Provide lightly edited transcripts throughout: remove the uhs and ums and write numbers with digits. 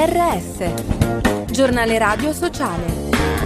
GRS, Giornale Radio Sociale.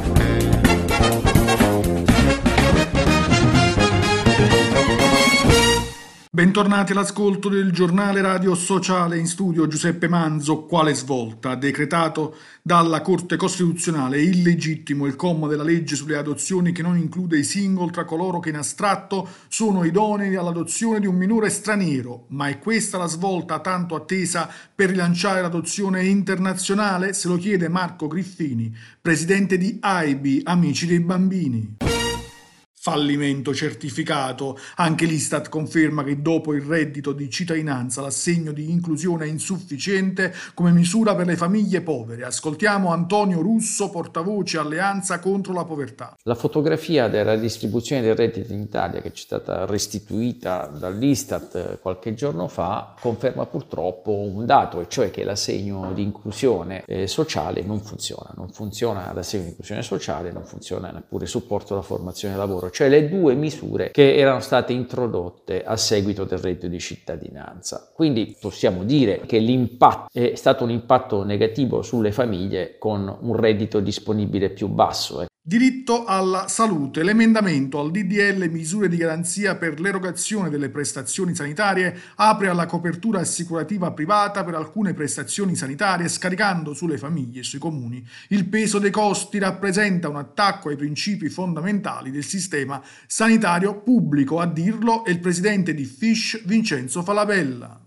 Bentornati all'ascolto del Giornale Radio Sociale. In studio Giuseppe Manzo. Quale svolta? Decretato dalla Corte Costituzionale illegittimo il comma della legge sulle adozioni che non include i single tra coloro che in astratto sono idonei all'adozione di un minore straniero. Ma è questa la svolta tanto attesa per rilanciare l'adozione internazionale? Se lo chiede Marco Griffini, presidente di AIBI, Amici dei Bambini. Fallimento certificato. Anche l'Istat conferma che dopo il reddito di cittadinanza l'assegno di inclusione è insufficiente come misura per le famiglie povere. Ascoltiamo Antonio Russo, portavoce Alleanza contro la povertà. La fotografia della distribuzione del reddito in Italia, che ci è stata restituita dall'Istat qualche giorno fa, conferma purtroppo un dato, e cioè che l'assegno di inclusione sociale non funziona l'assegno di inclusione sociale, non funziona neppure il supporto alla formazione e lavoro, cioè le due misure che erano state introdotte a seguito del reddito di cittadinanza. Quindi possiamo dire che l'impatto è stato un impatto negativo sulle famiglie con un reddito disponibile più basso. Diritto alla salute. L'emendamento al DDL misure di garanzia per l'erogazione delle prestazioni sanitarie apre alla copertura assicurativa privata per alcune prestazioni sanitarie, scaricando sulle famiglie e sui comuni il peso dei costi. Rappresenta un attacco ai principi fondamentali del sistema sanitario pubblico. A dirlo è il presidente di FISH Vincenzo Falabella.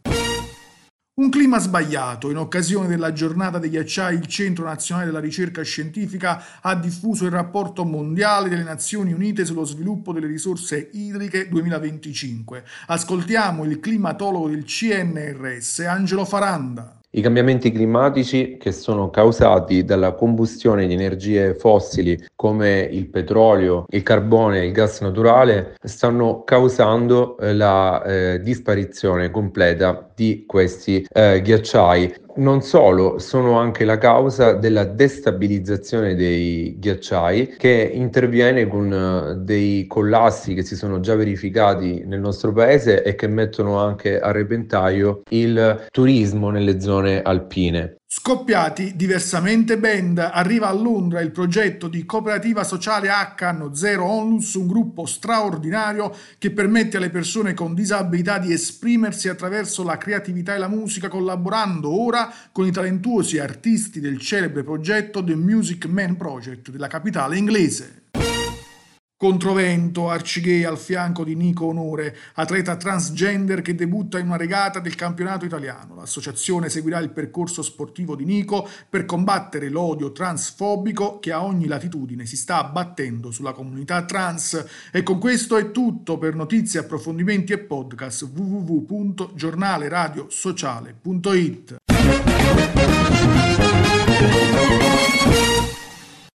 Un clima sbagliato. In occasione della giornata dei ghiacciai, il Centro Nazionale della Ricerca Scientifica ha diffuso il rapporto mondiale delle Nazioni Unite sullo sviluppo delle risorse idriche 2025. Ascoltiamo il climatologo del CNRS, Angelo Faranda. I cambiamenti climatici, che sono causati dalla combustione di energie fossili come il petrolio, il carbone e il gas naturale, stanno causando la disparizione completa di questi ghiacciai. Non solo, sono anche la causa della destabilizzazione dei ghiacciai, che interviene con dei collassi che si sono già verificati nel nostro paese e che mettono anche a repentaglio il turismo nelle zone alpine. Scoppiati diversamente band. Arriva a Londra il progetto di cooperativa sociale H anno zero Onlus, un gruppo straordinario che permette alle persone con disabilità di esprimersi attraverso la creatività e la musica, collaborando ora con i talentuosi artisti del celebre progetto The Music Man Project della capitale inglese. Controvento, arcigay al fianco di Nico Onore, atleta transgender che debutta in una regata del campionato italiano. L'associazione seguirà il percorso sportivo di Nico per combattere l'odio transfobico che a ogni latitudine si sta abbattendo sulla comunità trans. E con questo è tutto. Per notizie, approfondimenti e podcast www.giornaleradiosociale.it.